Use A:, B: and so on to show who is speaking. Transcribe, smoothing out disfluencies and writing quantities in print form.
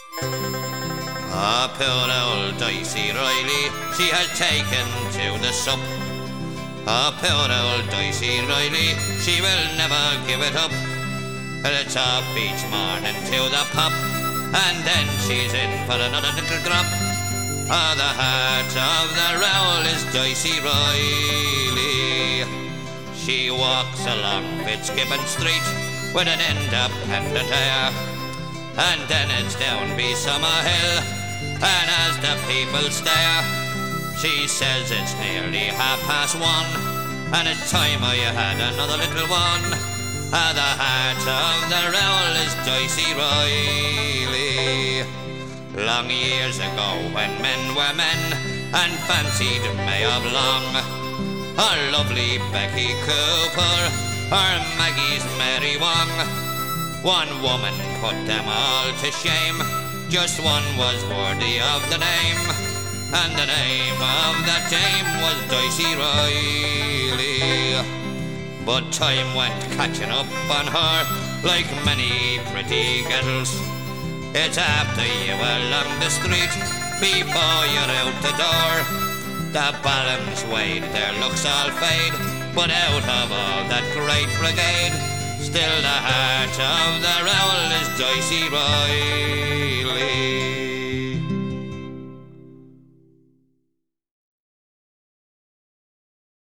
A: Ah, poor old Dicey Riley, she has taken to the sup. Ah, poor old Dicey Riley, she will never give it up. It's off each morning to the pub, and then she's in for another little drop. Ah, the heart of the rowel is Dicey Riley. She walks along Fitzgibbon Street with an independent air, and then it's down by Summerhill, and as the people stare, she says it's nearly 1:30, and it's time I had another little one. Ah, the heart of the rowel is Dicey Riley. Long years ago when men were men and fancied Mayor Long, or lovely Becky Cooper, or Maggie's Mary Wong, one woman put them all to shame. Just one was worthy of the name, and the name of that dame was Dicey Riley. But time went catching up on her like many pretty girls. It's after you along the street before you're out the door. The ballams wade, their looks all fade, but out of all that great brigade, still the heart of the rowel is Dicey Riley.